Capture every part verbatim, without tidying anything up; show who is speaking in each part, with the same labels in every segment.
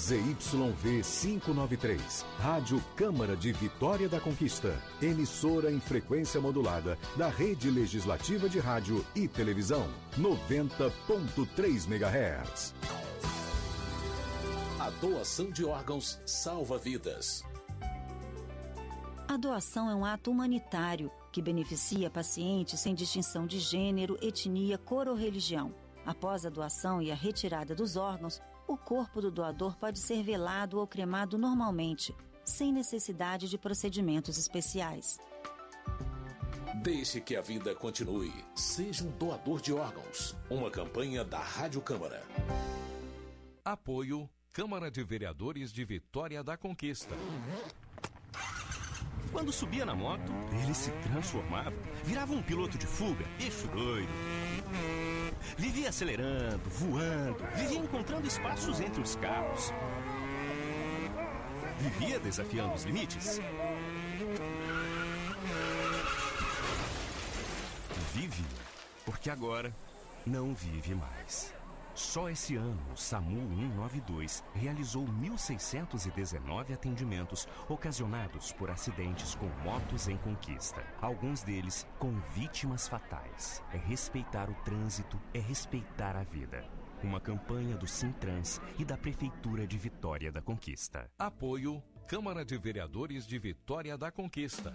Speaker 1: Z Y V quinhentos e noventa e três, Rádio Câmara de Vitória da Conquista, emissora em frequência modulada da Rede Legislativa de Rádio e Televisão, noventa ponto três megahertz.
Speaker 2: A doação de órgãos salva vidas.
Speaker 3: A doação é um ato humanitário que beneficia pacientes sem distinção de gênero, etnia, cor ou religião. Após a doação e a retirada dos órgãos, o corpo do doador pode ser velado ou cremado normalmente, sem necessidade de procedimentos especiais.
Speaker 2: Deixe que a vida continue. Seja um doador de órgãos. Uma campanha da Rádio Câmara.
Speaker 4: Apoio Câmara de Vereadores de Vitória da Conquista.
Speaker 5: Quando subia na moto, ele se transformava, virava um piloto de fuga, eixo doido. Vivia acelerando, voando, vivia encontrando espaços entre os carros. Vivia desafiando os limites. Vive, porque agora não vive mais. Só esse ano, o SAMU cento e noventa e dois realizou mil seiscentos e dezenove atendimentos ocasionados por acidentes com motos em conquista. Alguns deles com vítimas fatais. É respeitar o trânsito, é respeitar a vida. Uma campanha do Sintrans e da Prefeitura de Vitória da Conquista.
Speaker 4: Apoio Câmara de Vereadores de Vitória da Conquista.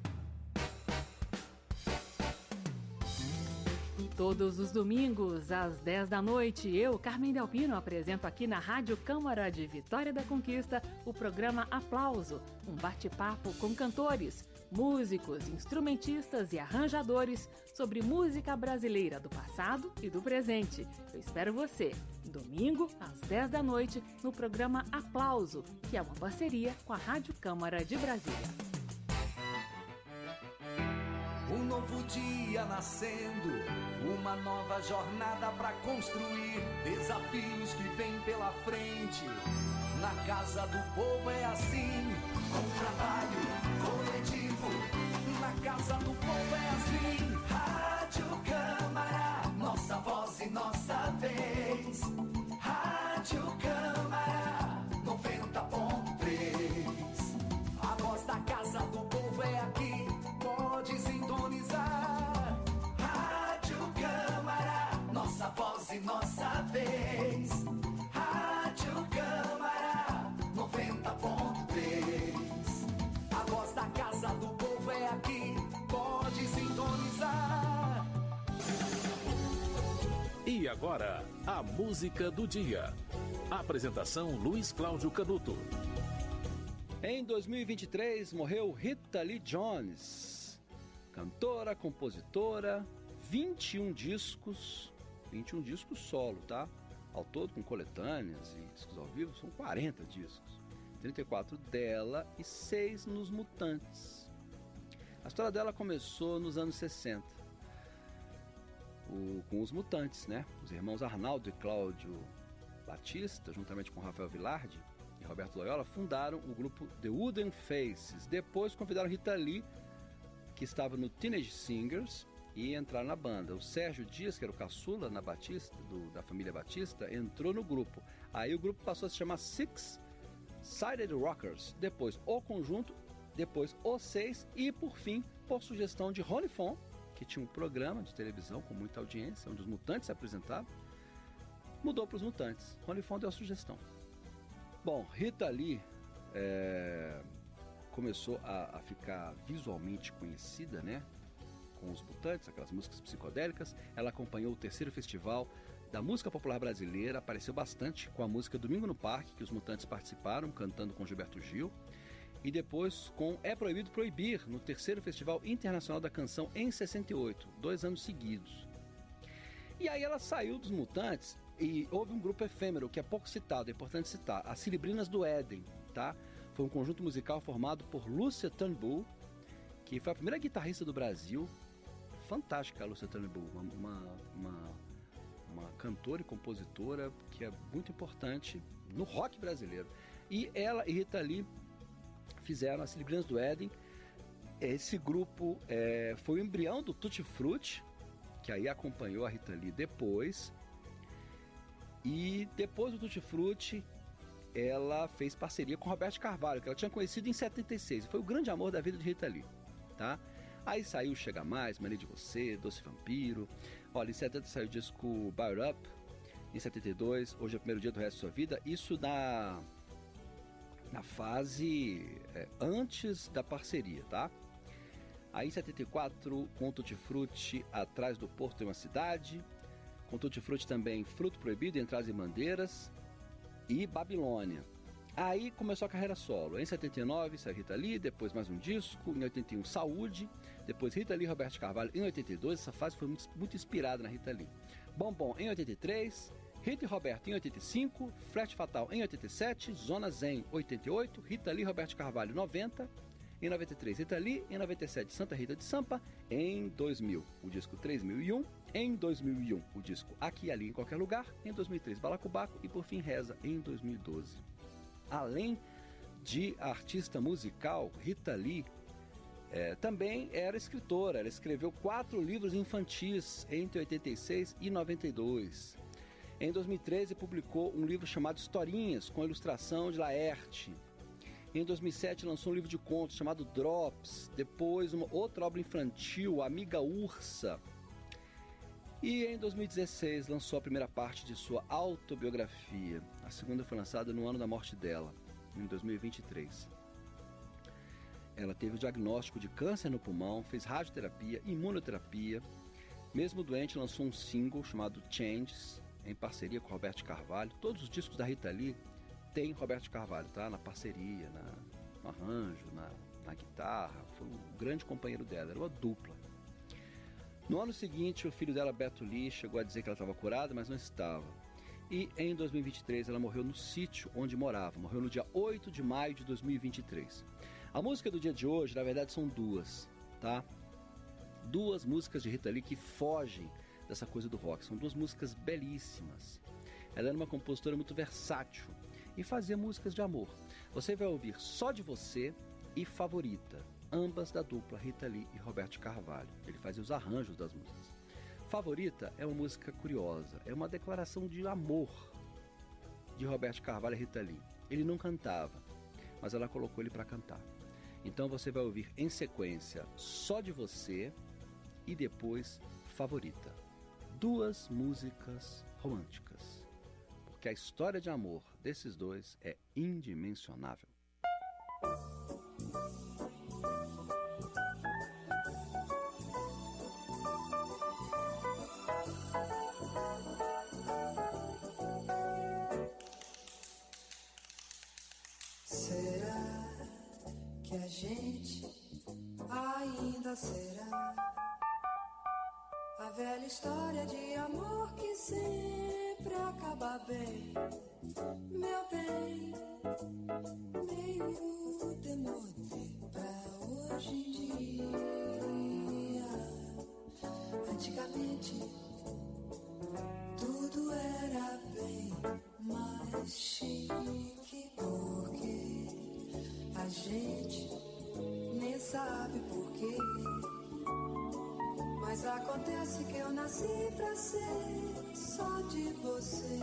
Speaker 6: Todos os domingos, às dez da noite, eu, Carmen Delpino, apresento aqui na Rádio Câmara de Vitória da Conquista o programa Aplauso, um bate-papo com cantores, músicos, instrumentistas e arranjadores sobre música brasileira do passado e do presente. Eu espero você, domingo, às dez da noite, no programa Aplauso, que é uma parceria com a Rádio Câmara de Brasília.
Speaker 7: Um novo dia nascendo, uma nova jornada pra construir, desafios que vêm pela frente. Na casa do povo é assim, com trabalho coletivo. Na casa do povo é assim, Rádio Câmara, nossa voz e nossa vez. Rádio Câmara, noventa ponto três. A voz da casa do povo é aqui, pode sintonizar. Rádio Câmara, nossa voz e nossa vez. Rádio Câmara, noventa ponto três. A voz da casa do povo é aqui, pode sintonizar.
Speaker 2: E agora, a música do dia. Apresentação Luiz Cláudio Canuto.
Speaker 8: Em dois mil e vinte e três, morreu Rita Lee Jones, cantora, compositora, vinte e um discos, vinte e um discos solo, tá? Ao todo, com coletâneas e discos ao vivo, são quarenta discos. trinta e quatro dela e seis nos Mutantes. A história dela começou nos anos sessenta, o, com os Mutantes, né? Os irmãos Arnaldo e Cláudio Batista, juntamente com Rafael Vilardi e Roberto Loyola, fundaram o grupo The Wooden Faces. Depois convidaram Rita Lee, que estava no Teenage Singers, e entraram na banda. O Sérgio Dias, que era o caçula na Batista, do, da família Batista, entrou no grupo. Aí o grupo passou a se chamar Six Sided Rockers, depois o conjunto, depois os seis, e por fim, por sugestão de Rony Fon, que tinha um programa de televisão com muita audiência, onde os Mutantes se apresentavam, mudou para os Mutantes. Rony Fon deu a sugestão. Bom, Rita Lee é, começou a, a ficar visualmente conhecida, né, com os Mutantes, aquelas músicas psicodélicas. Ela acompanhou o terceiro festival da música popular brasileira, apareceu bastante com a música Domingo no Parque, que os Mutantes participaram, cantando com Gilberto Gil, e depois com É Proibido Proibir, no terceiro Festival Internacional da Canção em sessenta e oito, dois anos seguidos. E aí ela saiu dos Mutantes e houve um grupo efêmero, que é pouco citado, é importante citar, as Celebrinas do Éden, tá? Foi um conjunto musical formado por Lúcia Turnbull, que foi a primeira guitarrista do Brasil. Fantástica a Lúcia Turnbull, uma, uma, uma cantora e compositora que é muito importante no rock brasileiro. E ela e Rita Lee fizeram as Celebrinas do Éden. Esse grupo é, foi o embrião do Tutti Frutti, que aí acompanhou a Rita Lee depois. E depois do Tutti Frutti, ela fez parceria com Roberto Carvalho, que ela tinha conhecido em setenta e seis. Foi o grande amor da vida de Rita Lee, tá? Aí saiu Chega Mais, Mania de Você, Doce Vampiro. Olha, em setenta saiu o disco Buy Up. Em setenta e dois, Hoje é o Primeiro Dia do Resto da Sua Vida. Isso na, na fase é, antes da parceria, tá? Aí em setenta e quatro, com Tutti Frutti, Atrás do Porto tem uma Cidade. Com Tutti Frutti também, Fruto Proibido, Entradas e Bandeiras. E Babilônia. Aí começou a carreira solo. Em setenta e nove saiu Rita Lee, depois mais um disco. Em oitenta e um, Saúde. Depois Rita Lee e Roberto Carvalho. Em oitenta e dois, essa fase foi muito, muito inspirada na Rita Lee. Bombom em oitenta e três, Rita e Roberto em oitenta e cinco, Flash Fatal em oitenta e sete, Zona Zen oitenta e oito, Rita Lee e Roberto Carvalho noventa. Em noventa e três, Rita Lee. Em noventa e sete, Santa Rita de Sampa. Em dois mil, o disco três mil e um. Em dois mil e um, o disco Aqui e Ali em Qualquer Lugar. Em dois mil e três, Balacobaco. E por fim, Reza em dois mil e doze. Além de artista musical, Rita Lee é, também era escritora. Ela escreveu quatro livros infantis entre oitenta e seis e noventa e dois. Em dois mil e treze, publicou um livro chamado Historinhas, com ilustração de Laerte. Em dois mil e sete, lançou um livro de contos chamado Drops. Depois, uma outra obra infantil, Amiga Ursa. E em dois mil e dezesseis, lançou a primeira parte de sua autobiografia. A segunda foi lançada no ano da morte dela, em dois mil e vinte e três. Ela teve o diagnóstico de câncer no pulmão, fez radioterapia, imunoterapia. Mesmo doente, lançou um single chamado Changes, em parceria com Roberto Carvalho. Todos os discos da Rita Lee tem Roberto Carvalho, tá? Na parceria, na, no arranjo, na, na guitarra. Foi um grande companheiro dela, era uma dupla. No ano seguinte, o filho dela, Beto Lee, chegou a dizer que ela estava curada, mas não estava. E em dois mil e vinte e três, ela morreu no sítio onde morava. Morreu no dia oito de maio de dois mil e vinte e três. A música do dia de hoje, na verdade, são duas, tá? Duas músicas de Rita Lee que fogem dessa coisa do rock. São duas músicas belíssimas. Ela era uma compositora muito versátil e fazia músicas de amor. Você vai ouvir Só de Você e Favorita, ambas da dupla Rita Lee e Roberto Carvalho. Ele fazia os arranjos das músicas. Favorita é uma música curiosa, é uma declaração de amor de Roberto Carvalho e Rita Lee. Ele não cantava, mas ela colocou ele para cantar. Então você vai ouvir em sequência Só de Você e depois Favorita. Duas músicas românticas, porque a história de amor desses dois é indimensionável.
Speaker 9: Será que a gente ainda será a velha história de amor que sempre acaba bem, meu bem, meio demodê pra hoje em dia. Antigamente tudo era bem mais chique, porque a gente nem sabe porquê. Mas acontece que eu nasci pra ser só de você.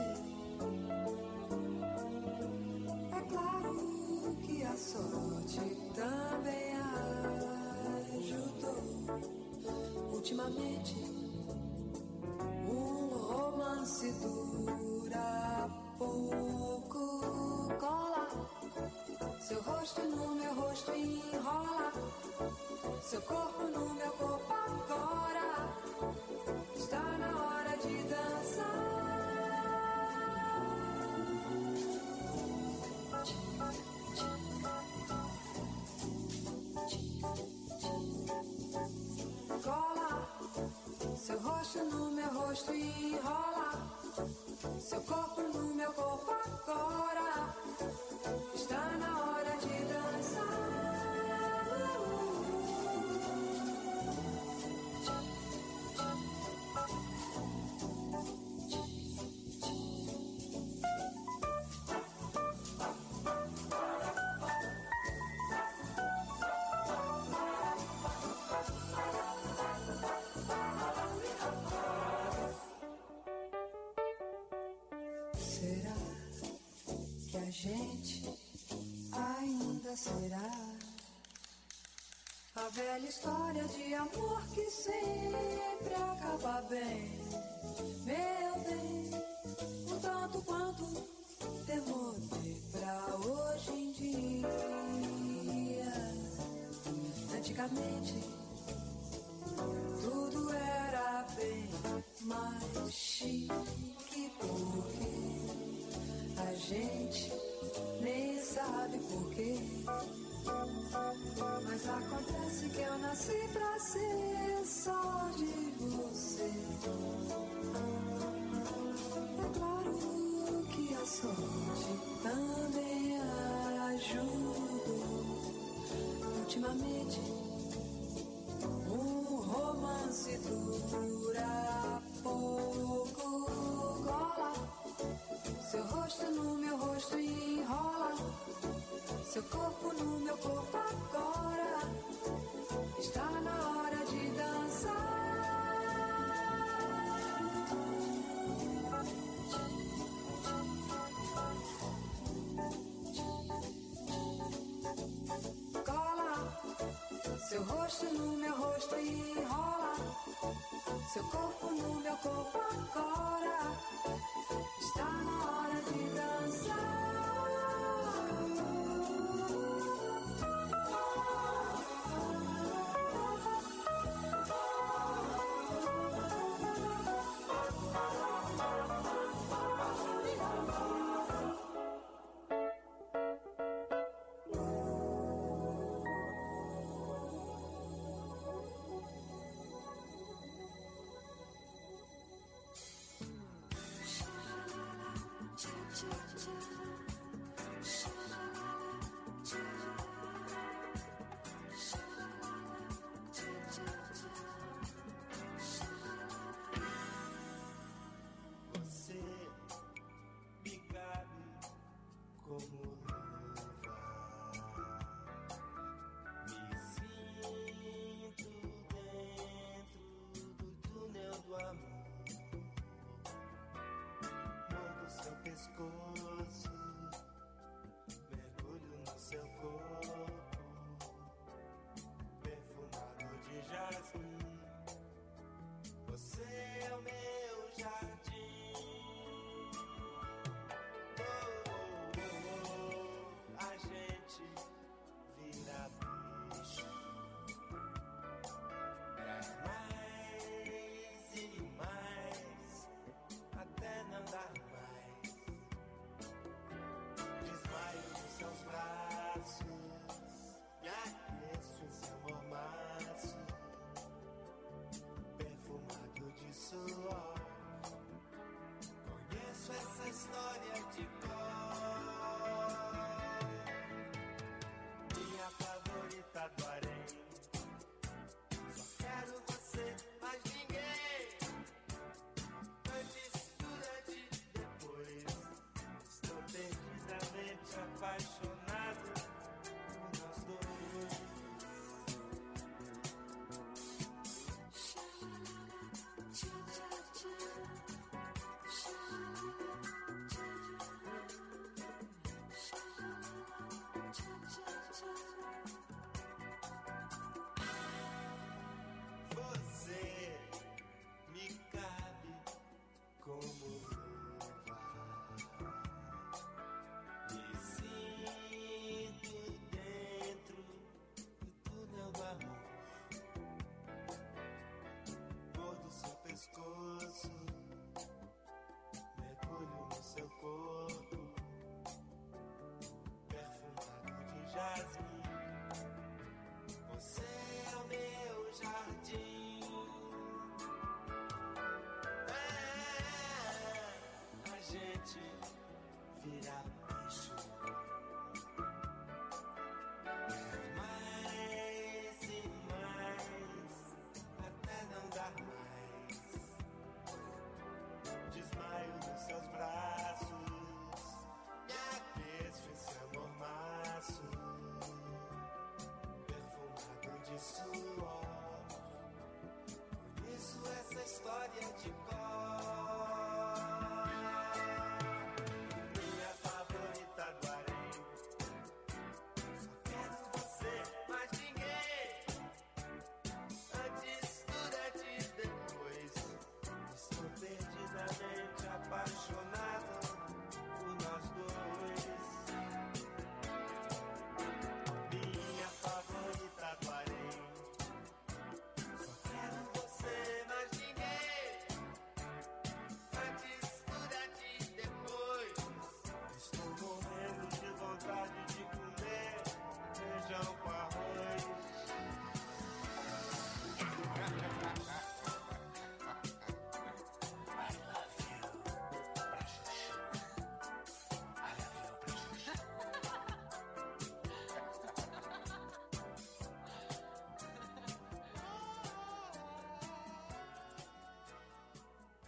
Speaker 9: É claro que a sorte também ajudou. Ultimamente, um romance dura pouco. Cola seu rosto no meu rosto e enrola seu corpo no meu corpo agora. Está na hora de dançar. Cola seu rosto no meu rosto e enrola seu corpo no meu corpo agora. Está na hora de dançar. Será que a gente ainda será a velha história de amor que sempre acaba bem. Meu bem, um tanto quanto demorei pra hoje em dia. Antigamente tudo era bem mais chique, porque a gente nem sabe porquê. Mas acontece que eu nasci pra ser só de você. É claro que a sorte também ajudou. Ultimamente um romance dura pouco. Cola seu rosto no meu rosto e enrola seu corpo no meu corpo agora. Está na hora de dançar. Cola seu rosto no meu rosto e enrola seu corpo no meu corpo agora. Está na hora de dançar.
Speaker 10: História de cor. Minha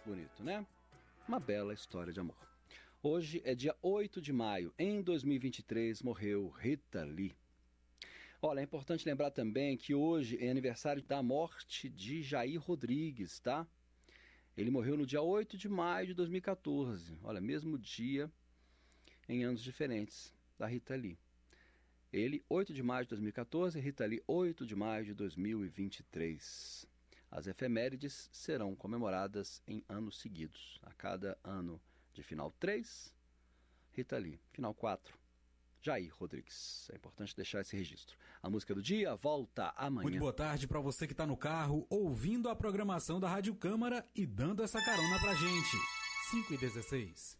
Speaker 8: Bonito, né? Uma bela história de amor. Hoje é dia oito de maio. Em dois mil e vinte e três morreu Rita Lee. Olha, é importante lembrar também que hoje é aniversário da morte de Jair Rodrigues, tá? Ele morreu no dia oito de maio de dois mil e quatorze. Olha, mesmo dia em anos diferentes da Rita Lee. Ele, oito de maio de dois mil e quatorze, Rita Lee, oito de maio de dois mil e vinte e três. As efemérides serão comemoradas em anos seguidos. A cada ano de final três, Rita Lee. Final quatro, Jair Rodrigues. É importante deixar esse registro. A música do dia volta amanhã.
Speaker 10: Muito boa tarde para você que está no carro, ouvindo a programação da Rádio Câmara e dando essa carona pra gente. cinco e dezesseis.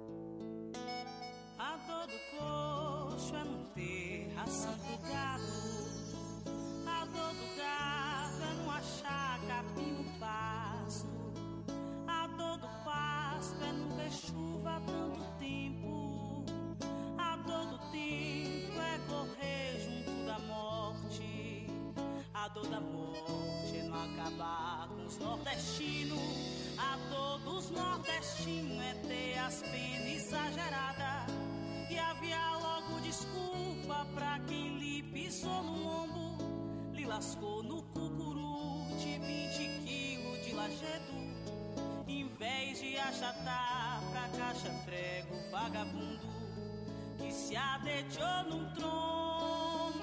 Speaker 11: A dor do coxo é não ter ração pro gado. A dor do gado é não achar capim no pasto. A dor do pasto é não ver chuva há tanto tempo. A dor do tempo é correr junto da morte. A dor da morte é não acabar com os nordestinos. A dor dos nordestinos é ter as penas exageradas e aviar logo desculpa pra quem lhe pisou no lombo, lhe lascou no cucuru de vinte quilos de lajedo. Em vez de achatar pra caixa prego vagabundo que se adeteou num trono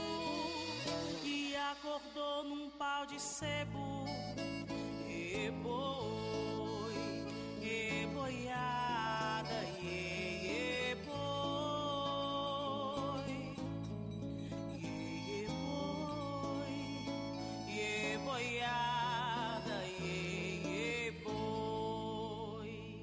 Speaker 11: e acordou num pau de sebo. E boi, e boiada, e, e boi, e boi, e boiada, e boi.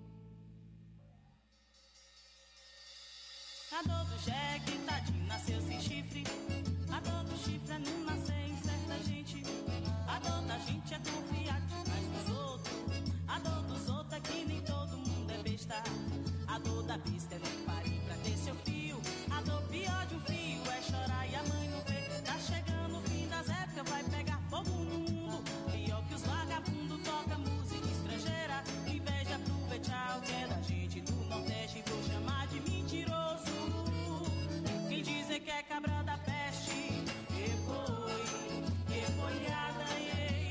Speaker 11: A dor do jegue, tadinho, nasceu sem chifre. A dor do chifre é não nascer em certa gente. A dor da gente é confiar demais nos outros. A dor dos outros é que nem todo mundo é besta. A dor da pista é não parir pra ter seu fio. A dor pior de um fio é chorar e a mãe não vê. Tá chegando o fim das épocas, vai pegar fogo no mundo. Pior que os vagabundos toca música estrangeira. Em vez de aproveitar o que é da gente do Nordeste, vou chamar de mentiroso. Quem dizer que é cabra da peste, e boi, e boiada, e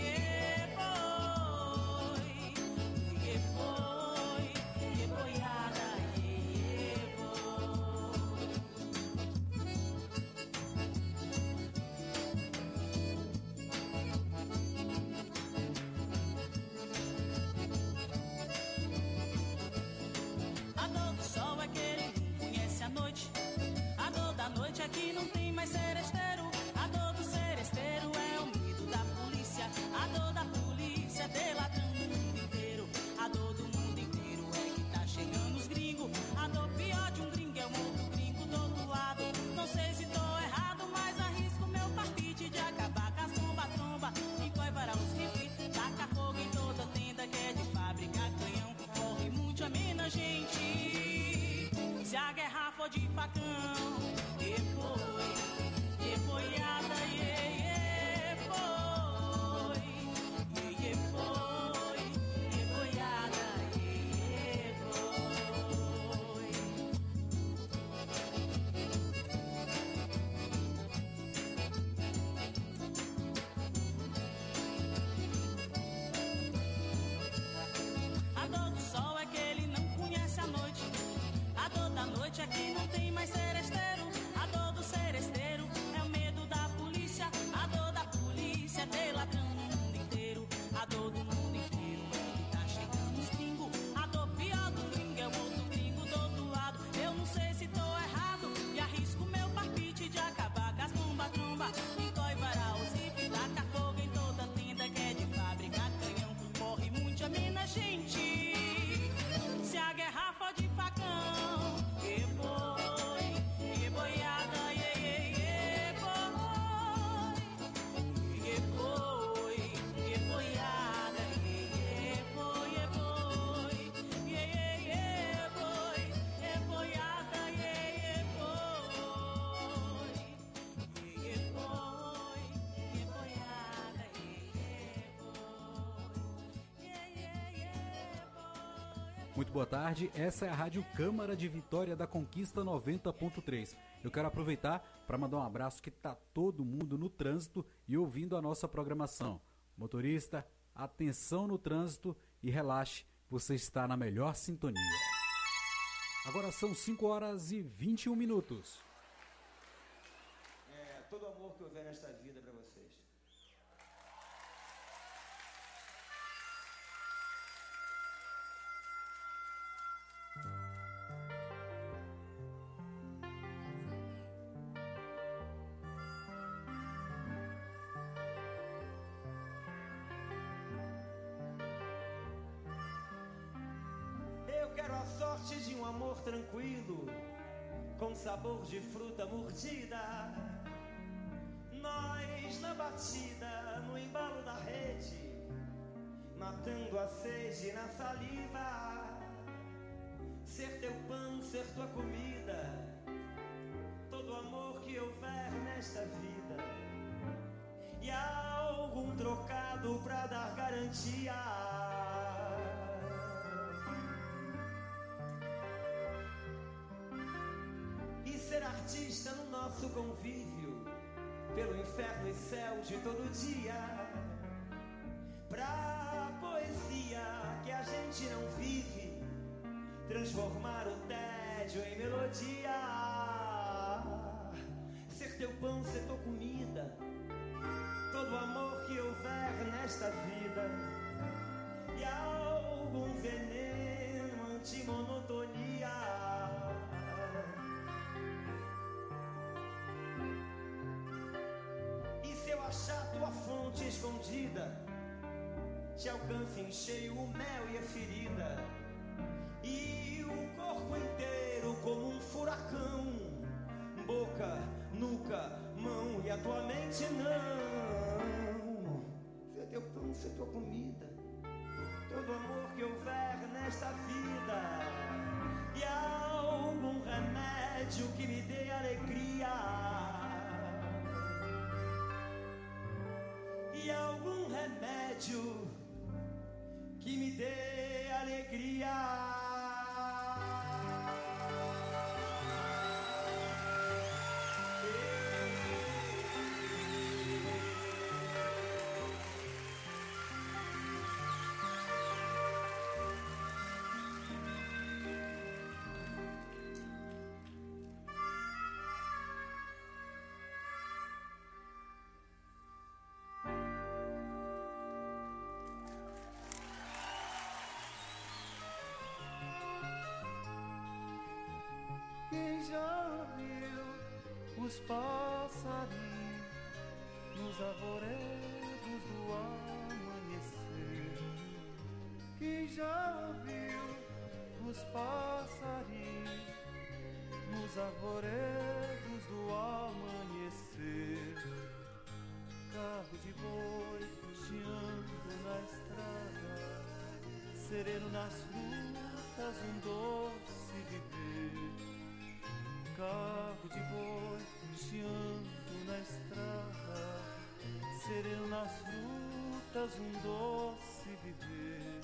Speaker 11: aqui não tem mais seresteiro. A dor do seresteiro é o medo da polícia. A dor da polícia é ter ladrão no mundo inteiro. A dor do mundo inteiro é que tá chegando os gringos. A dor pior de um gringo é o outro gringo do outro lado. Não sei se tô errado, mas arrisco meu palpite de acabar com as bomba-tromba. E coivará os rifles, taca fogo em toda tenda que é de fábrica, canhão. Morre muito a menos gente se a guerra for de facão. E boi, e boiada, e, e boi, e, e boi, e boiada, e, e boi. A dor do sol é que ele não conhece a noite. A dor da noite é que não tem mais ser.
Speaker 10: Muito boa tarde, essa é a Rádio Câmara de Vitória da Conquista noventa ponto três. Eu quero aproveitar para mandar um abraço que está todo mundo no trânsito e ouvindo a nossa programação. Motorista, atenção no trânsito e relaxe, você está na melhor sintonia. Agora são cinco horas e vinte e um minutos.
Speaker 12: É, todo amor que houver nesta vida para vocês.
Speaker 13: Quero a sorte de um amor tranquilo, com sabor de fruta mordida. Nós na batida, no embalo da rede, matando a sede na saliva. Ser teu pão, ser tua comida, todo amor que houver nesta vida. E algum trocado pra dar garantia. Ser artista no nosso convívio, pelo inferno e céu de todo dia, pra poesia que a gente não vive, transformar o tédio em melodia. Ser teu pão, ser tua comida, todo amor que houver nesta vida. E algum veneno antimonotonia. Achar tua fonte escondida, te alcance em cheio o mel e a ferida, e o corpo inteiro como um furacão, boca, nuca, mão e a tua mente não. Ser teu pão, ser tua comida, todo amor que houver nesta vida, e algum remédio que me dê alegria. E algum remédio que me dê alegria.
Speaker 14: Quem já ouviu os passarinhos nos arvoredos do amanhecer? Quem já ouviu os passarinhos nos arvoredos do amanhecer? Carro de boi chiando na estrada, sereno nas frutas, um doce viver. Carro de boi chiando na estrada, sereno nas frutas, um doce viver.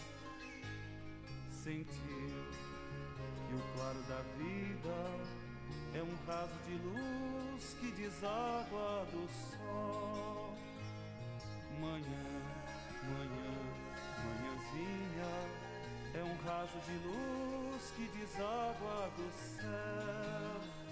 Speaker 14: Sentiu que o claro da vida é um raso de luz que deságua do sol. Manhã, manhã, manhãzinha, é um raso de luz que deságua do céu.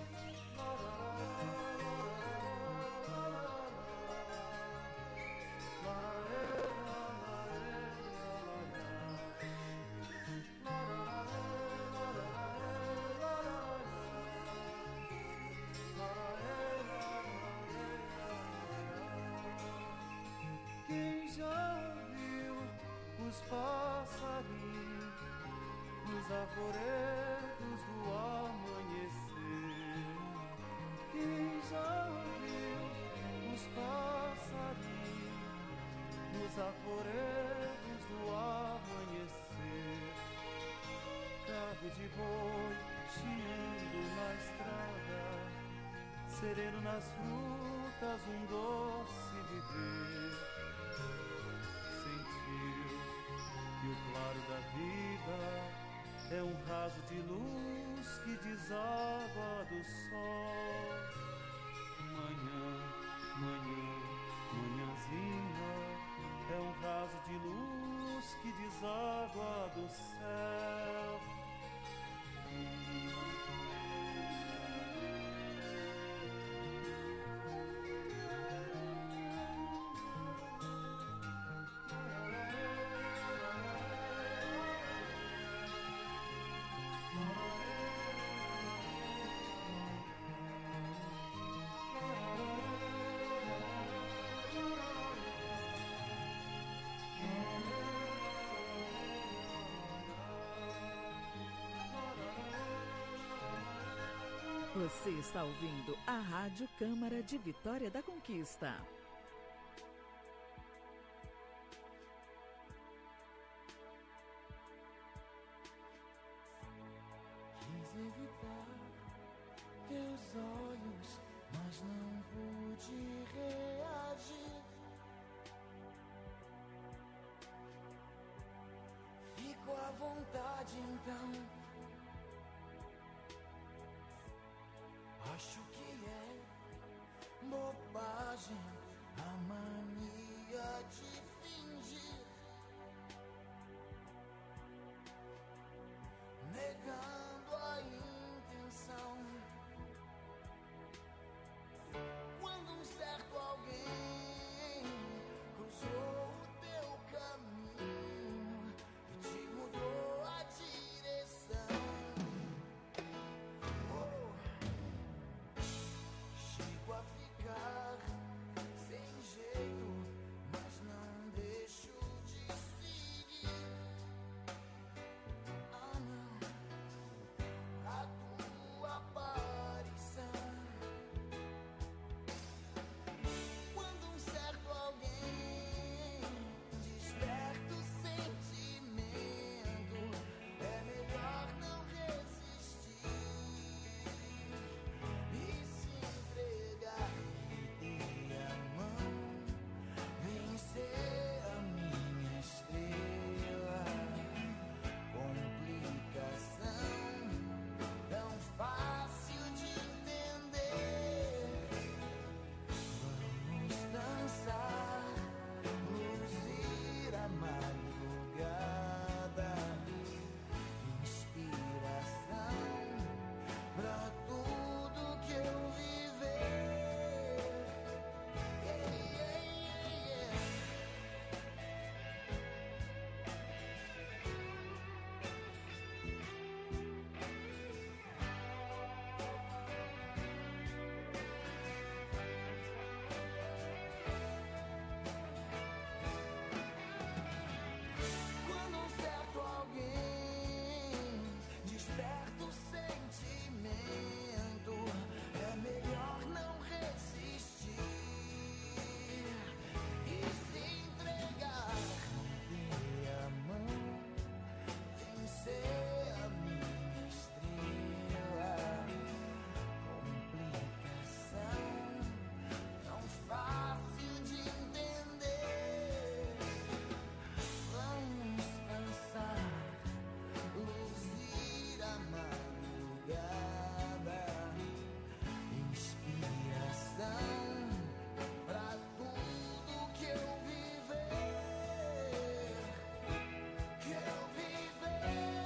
Speaker 14: Quem já ouviu os passarinhos nos arvoredos do amanhecer? Quem já ouviu os passarinhos nos arvoredos do amanhecer? Carro de boi chiando na estrada, sereno nas frutas, um doce viver. Sentiu que o claro da vida é um raso de luz que deságua do sol. Manhã, manhã, manhãzinha, é um raso de luz que deságua do céu.
Speaker 15: Você está ouvindo a Rádio Câmara de Vitória da Conquista.
Speaker 16: Quis evitar teus olhos, mas não pude reagir. Fico à vontade então. Acho que é bobagem a mania de fingir, negando a intenção. Quando um certo alguém cruzou o teu caminho e te mudou a direção. Chego a ficar sem jeito, mas não deixo de seguir. Ah não, a tua aparição. Quando um certo alguém desperta o sentimento, é melhor não resistir e se entregar. Me dê a mão, vencer a minha estrela. Complicação tão fácil de entender. Vamos dançar, luzir a madrugada. Inspiração pra tudo que eu viver. Yeah, yeah, yeah, yeah. Quando um certo alguém desperta o sentimento, é melhor não resistir e se entregar. Me dê a mão, vencer a minha estrela. Complicação tão fácil de entender. Vamos dançar, luzir a madrugada. Inspiração pra tudo que eu viver, que eu viver.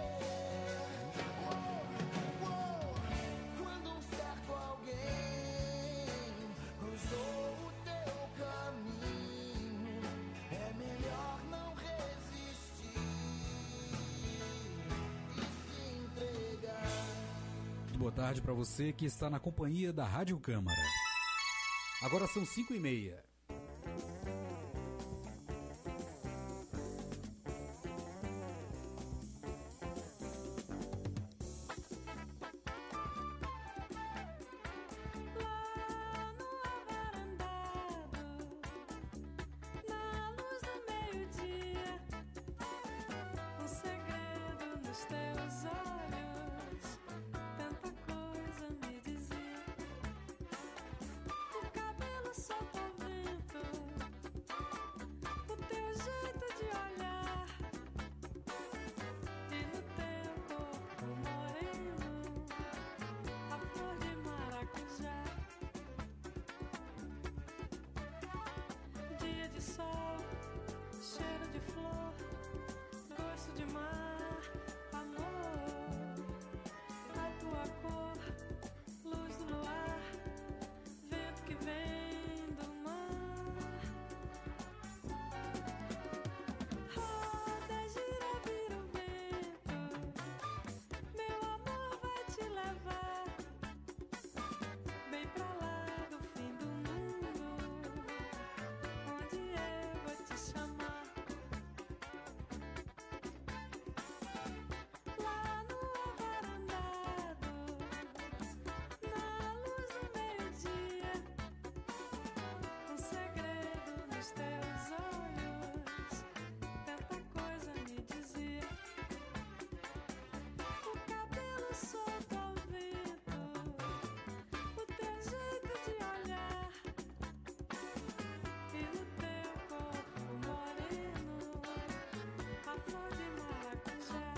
Speaker 16: Uou, uou. Quando um certo alguém cruzou o teu caminho, é melhor não resistir e se entregar.
Speaker 10: Muito boa tarde para você que está na companhia da Rádio Câmara. Agora são cinco e meia.
Speaker 9: Na luz do meio-dia, um segredo nos teus olhos, tanta coisa me dizia. O cabelo solto ao vento. te levar bem pra lá do fim do mundo, onde eu vou te chamar. Lá no avarandado, na luz do meio-dia, um segredo nos teus olhos, tanta coisa me dizia. O cabelo solto ao vento, o teu jeito de olhar, e no teu corpo moreno, a flor de maracujá.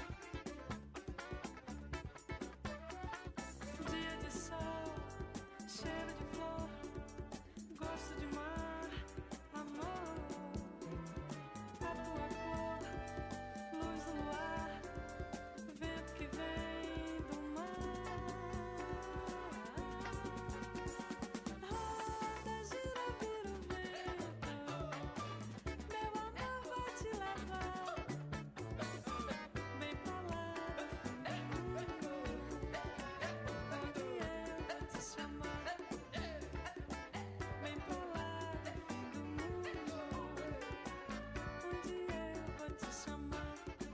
Speaker 9: Dia de sol, cheiro de flor, gosto de mar, amor. A tua cor, luz do luar, vento que vem do mar. Roda, gira, vira o vento, meu amor vai te levar bem pra lá do mundo, onde eu vou te chamar. Bem pra lá do mundo, onde eu vou te chamar.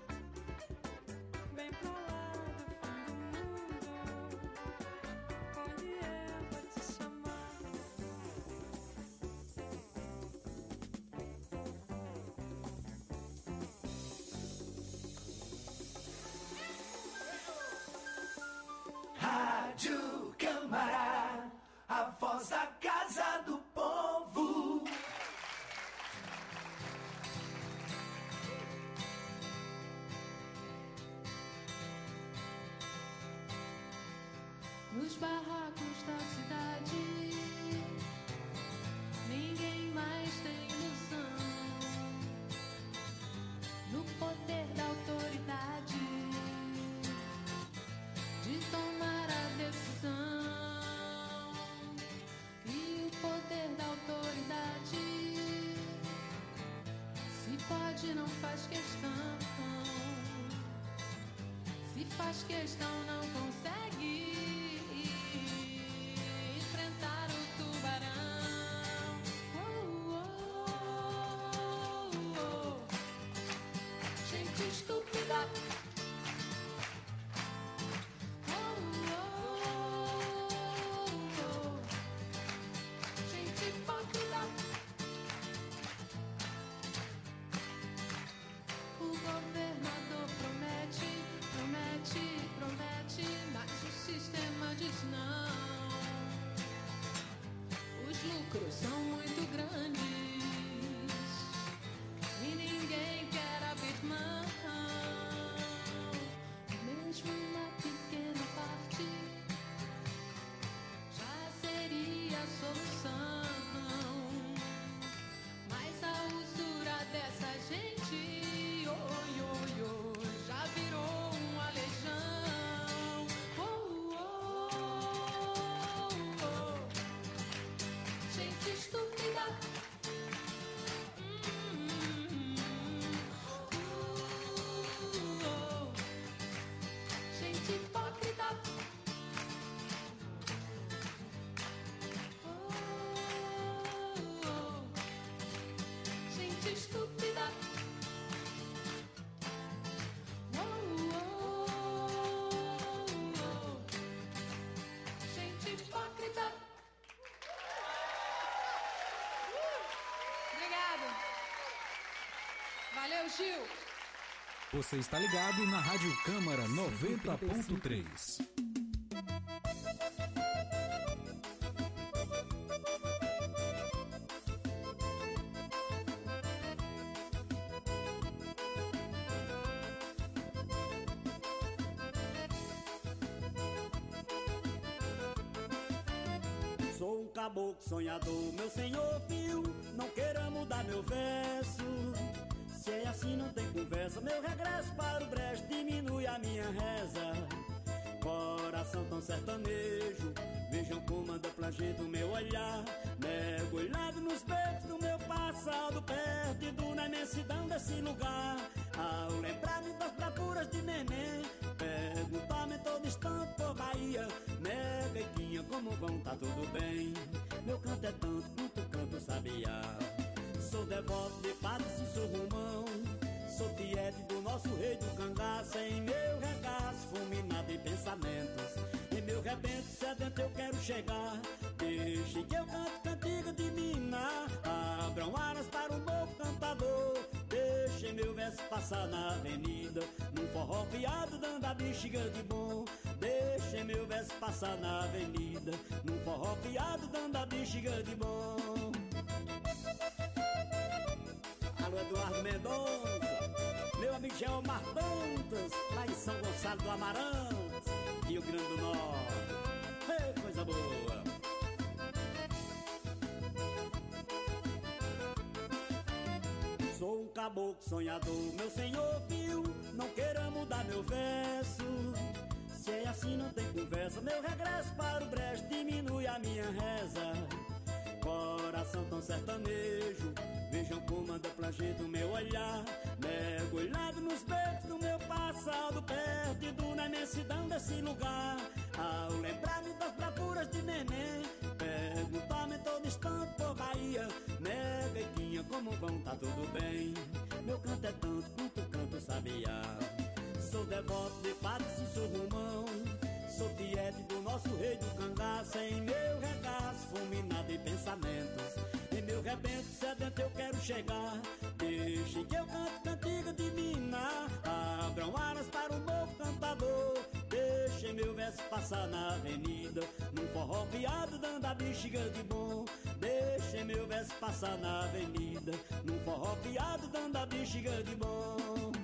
Speaker 9: Bem pra lá do mundo, onde eu vou te chamar.
Speaker 7: Rádio Câmara, a voz da casa do povo.
Speaker 9: Nos barracos da cidade, ninguém mais tem ilusão no poder da autoridade de tomar a decisão. E o poder da autoridade, se pode, não faz questão. Se faz questão, não consegue enfrentar o tubarão. Oh, oh, oh, oh. Gente estúpida. Oh, oh, oh. Gente hipócrita. O governador promete, promete, promete, mas o sistema diz não. Os lucros são muito grandes e ninguém quer abrir mão. Mesmo uma pequena parte já seria a solução. Mas a usura dessa gente, oi, oi, oi, já virou uma legião. Oh, oh, oh, oh. Gente estúpida. Hum, uh, oh. Gente hipócrita. Oh, oh. Gente estúpida. Oh, oh, oh. Gente hipócrita. Obrigada. Valeu, Gil.
Speaker 10: Você está ligado na Rádio Câmara noventa ponto três.
Speaker 17: Sou um caboclo sonhador, meu senhor viu, não queira mudar meu verso. Se é assim não tem conversa, meu regresso para o brejo diminui a minha reza. Coração tão sertanejo, vejam como anda plangendo o meu olhar. Mergulhado nos becos do meu passado, perdido na imensidão desse lugar. Ao lembrar-me das bravuras de neném, perguntar-me todo instante por Bahia. vão, tá tudo bem. Meu canto é tanto quanto canto sabiá. Sou devoto de padre, se sou romão. Sou tiete do nosso rei do cangaço. Em meu regaço, fulminado de pensamentos. Em meu rebento sedento eu quero chegar. Deixe que eu canto cantiga de mina. Abram aras para o novo cantador. Deixe meu verso passar na avenida, num forró piado dando a bexiga de bom. Deixe meu verso passar na avenida, num forró piado dando a bexiga de bom. Alô, Eduardo Mendonça, meu amigo Geomar Dantas, lá em São Gonçalo do Amarantos, Rio Grande do Norte. Ei, coisa boa! Sou um caboclo sonhador, meu senhor viu, não queira mudar meu verso. Se é assim não tem conversa, meu regresso para o brejo diminui a minha reza. Coração tão sertanejo, vejam como anda plangendo o meu olhar. Mergulhado nos becos do meu passado, perdido na imensidão desse lugar. Ao lembrar-me das bravuras de neném, perguntar-me todo instante por Bahia. Negaitinha, como vão, tá tudo bem. Meu canto é tanto quanto canto sabiá. Sou devoto de padre, se sou romão. Sou tiete do nosso rei do cangaço. Em meu regaço, fulminado de pensamentos. Em meu rebento sedento eu quero chegar. Deixe que eu canto cantiga de mina. Abram aras para o novo cantador. Deixe meu verso passar na avenida, num forró piado dando a bexiga de bom. Deixe meu verso passar na avenida, num forró piado dando a bexiga de bom.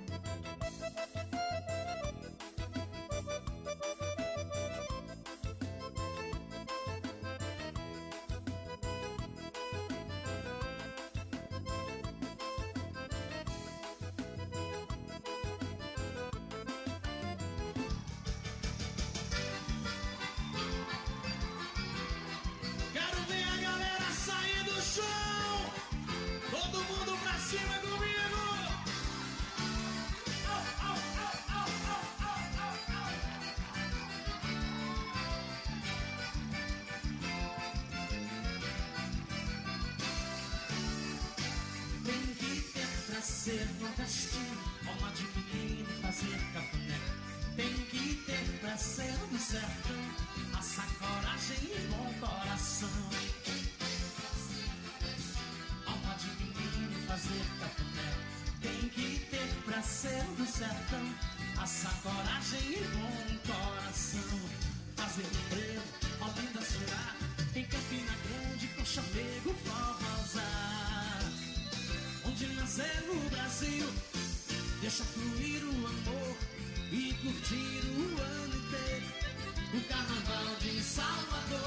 Speaker 18: Ser nordestino, alma de menino, fazer cafuné. Tem que ter pra ser do sertão, essa coragem e bom coração. Alma de menino, fazer cafuné. Tem que ter pra ser do sertão, essa coragem e bom coração. Fazer o frevo, Olinda será, em Campina Grande, com chamego, forrosar. Onde nascer no Brasil, deixa fluir o amor e curtir o ano inteiro o carnaval de Salvador.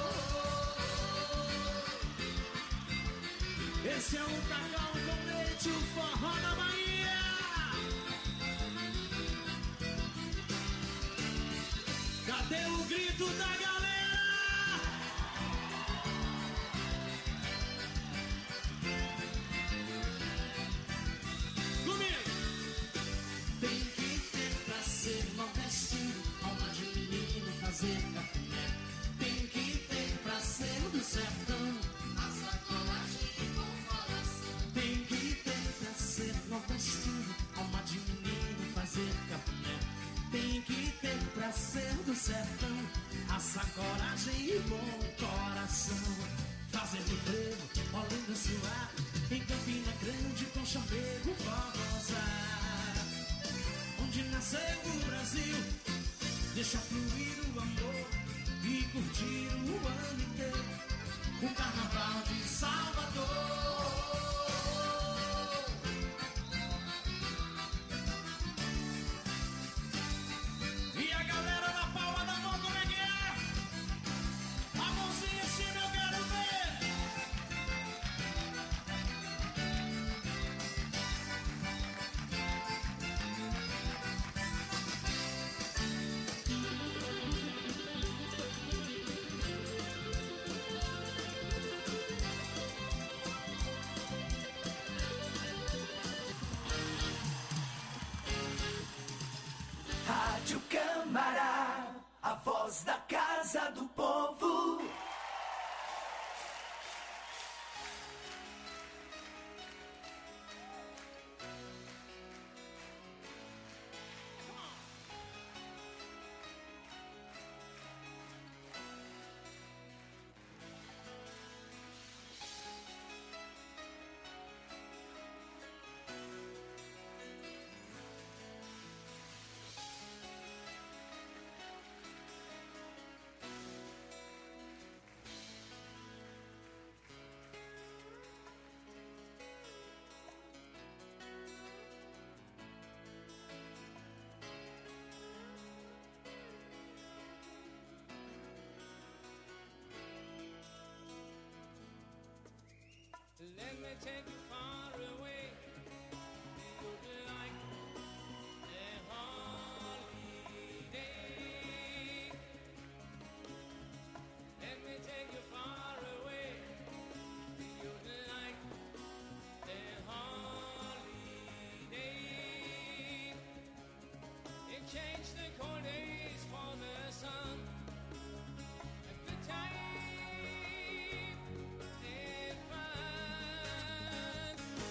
Speaker 18: Esse é o cacau com leite, o forró da Bahia. Cadê o grito da galera? Fazer cafuné. Tem que ter pra ser do sertão, a sacolagem e bom coração. Tem que ter pra ser nordestino, alma de menino, fazer cafuné. Tem que ter pra ser do sertão, a sacolagem e bom coração. Fazer do frevo, Olinda suar, em Campina Grande com chamego forrosar. Onde nasceu o Brasil, deixa fluir o amor e curtir o ano inteiro o carnaval de Salvador. E a galera na palma da mão, como é que é? A mãozinha em cima eu quero ver.
Speaker 7: Rádio Câmara, a voz da casa do povo.
Speaker 18: Let me take you far away. You'd like a holiday. Let me take you far away. You'd like a holiday. Exchange the cold days for the sun. At the time it flies.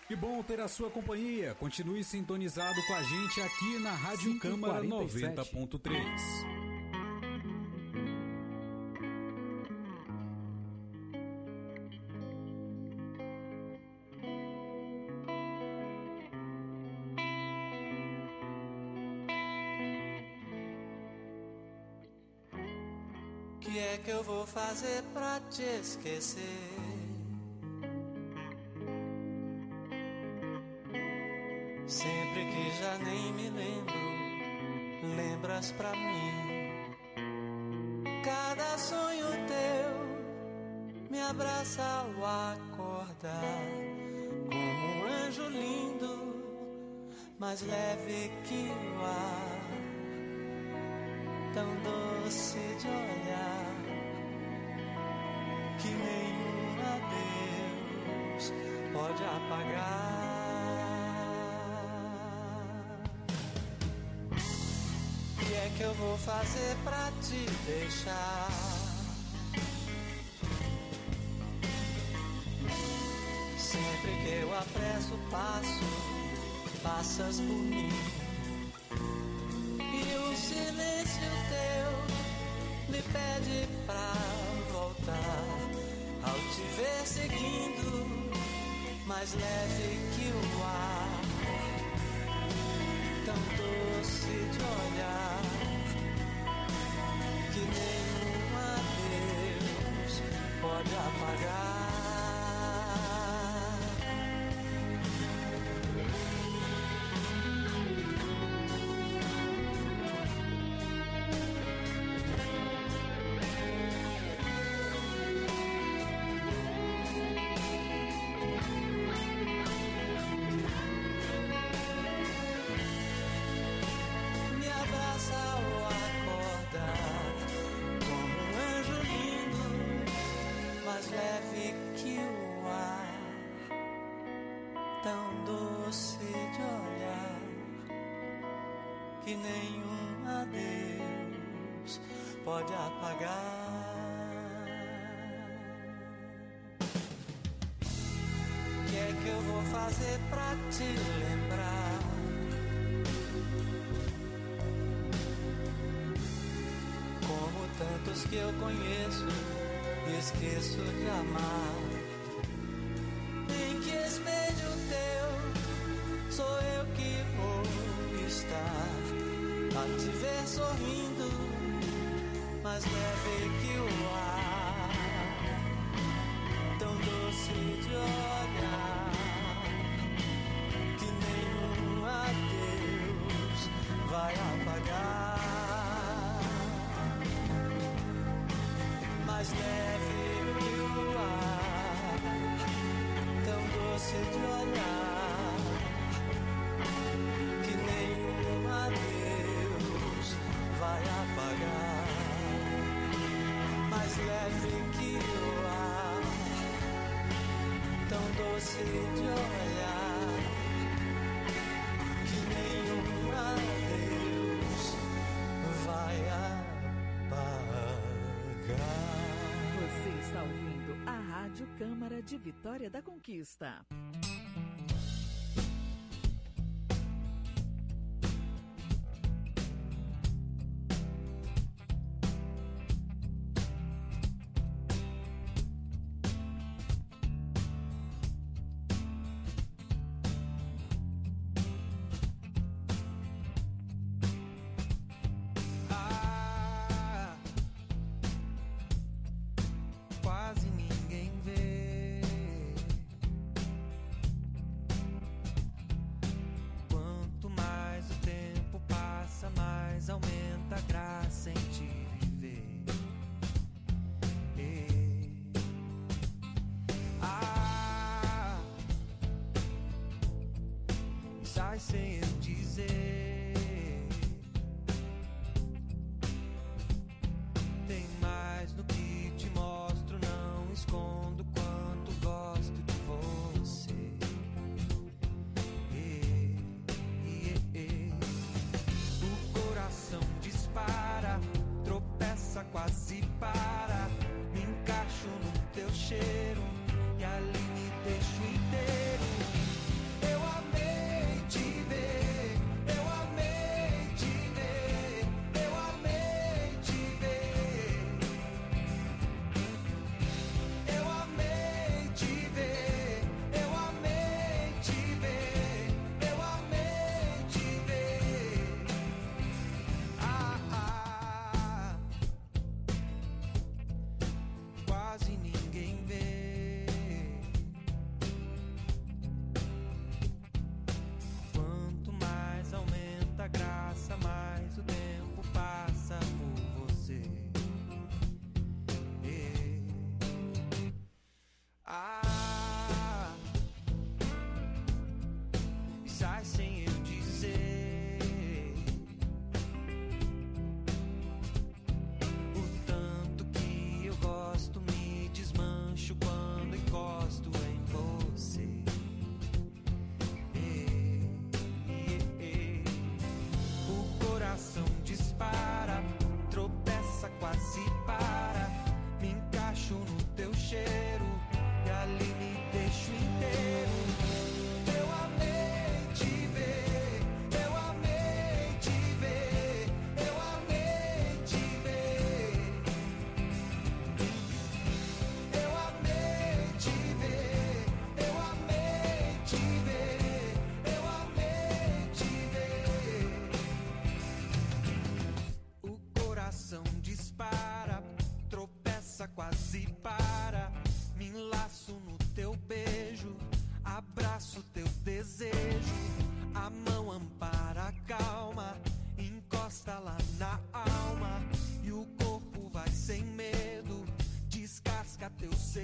Speaker 10: Que bom ter a sua companhia. Continue sintonizado com a gente aqui na Rádio Câmara noventa ponto três.
Speaker 19: O que é que eu vou fazer pra te esquecer? Sempre que já nem me lembro, lembras pra mim. Cada sonho teu me abraça ao acordar, como um anjo lindo, mais leve que o ar, tão doce de olhar, que nenhum adeus pode apagar. O que é que eu vou fazer pra te deixar? Sempre que eu apresso o passo, passas por mim, e o silêncio teu me pede pra voltar. Ao te ver seguindo, mais leve que o ar, tão doce de olhar, que nenhum adeus pode apagar. Leve que o ar, tão doce de olhar, que nenhum adeus pode apagar. O que é que eu vou fazer pra te lembrar? Como tantos que eu conheço, esqueço de amar. Em que espelho teu sou eu que vou estar a te ver sorrindo, mais leve que o ar, tão doce de olhar, que nenhum adeus vai apagar. Mais leve que o ar, tão doce de olhar, que nenhum adeus vai apagar. Mais leve que o ar, tão doce de olhar, que nenhum adeus vai apagar.
Speaker 15: Você está ouvindo a Rádio Câmara de Vitória da Conquista.
Speaker 20: Sem eu dizer, tem mais no que te mostro, não escondo quanto gosto de você. E, e, e, o coração dispara, tropeça, quase para, me encaixo no teu cheiro e ali me deixo inteiro.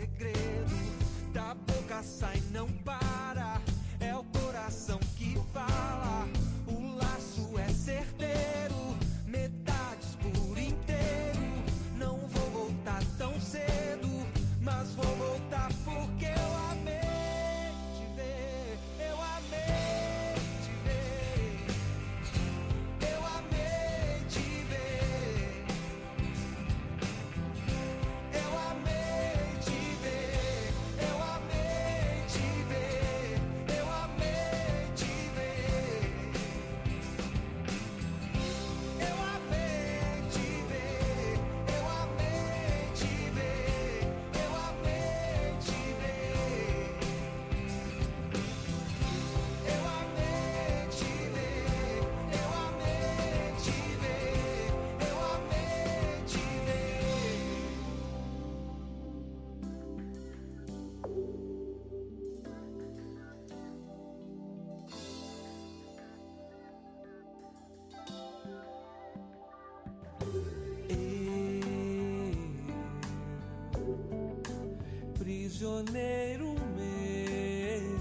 Speaker 20: segredo. Da boca sai, não para. É o coração que fala. O laço é certeiro. Metades por inteiro. Não vou voltar tão cedo, mas vou voltar porque eu amei te ver. Eu amei te ver. Eu amei te ver. Eu amei te ver. Eu amei te ver. Eu amei te ver. Eu amei te ver. Eu amei te ver. Eu amei te ver. Eu amei te ver. Eu amei te ver. Eu amei te
Speaker 14: Prisioneiro meu,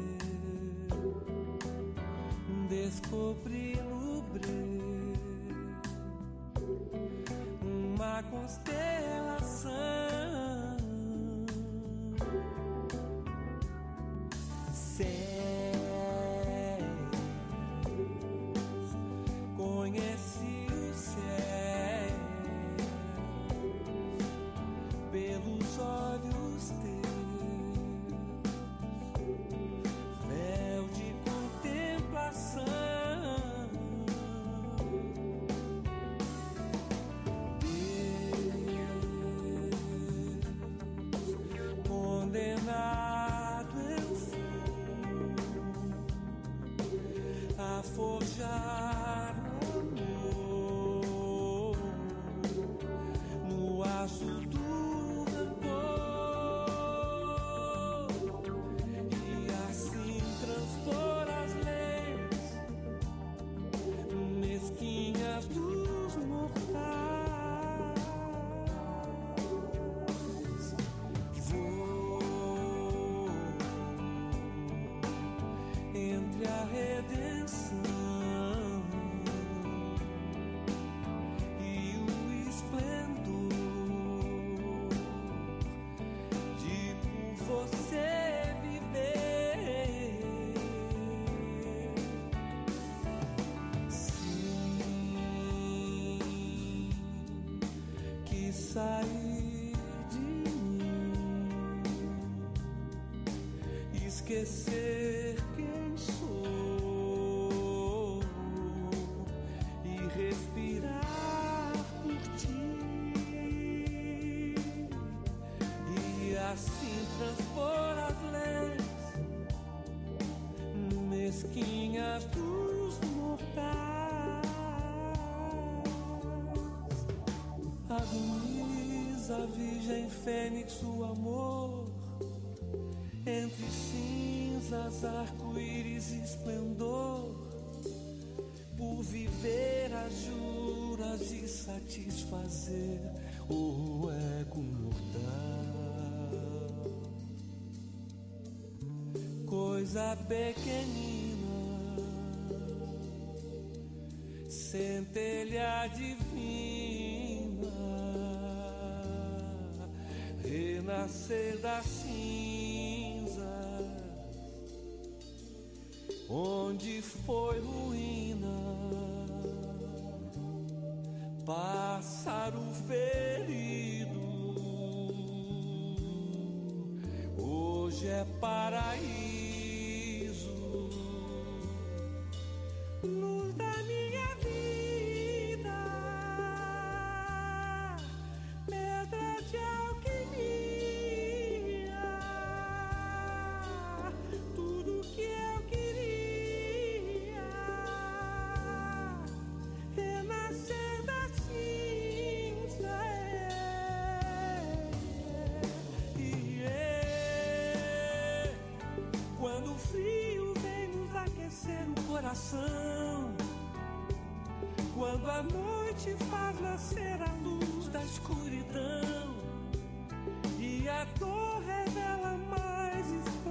Speaker 14: descobri no breu uma constelação. Céus, conheci o céu pelos olhos teus, véu de contemplação. Deus, condenado eu fui a forjar amor no aço do rancor e assim transpor as leis mesquinhas dos mortais. Vou entre a redenção e o esplendor de por você viver. Sim, que sair de mim, esquecer quem sou e respirar por ti e assim transpor as leis mesquinhas dos mortais. Agoniza, virgem fênix, o amor entre cinzas, arco-íris e esplendor, por viver as juras de satisfazer o ego mortal. Coisa pequenina, centelha divina, renascer da cinza, onde foi ruína, pássaro ferido, hoje é paraíso. Luz da minha vida, pedra de alquimia, tudo que eu queria, renascer da cinza, é, e é, quando o frio vem nos aquecer o coração, quando a noite faz nascer a luz da escuridão, E a dor revela mais espaço.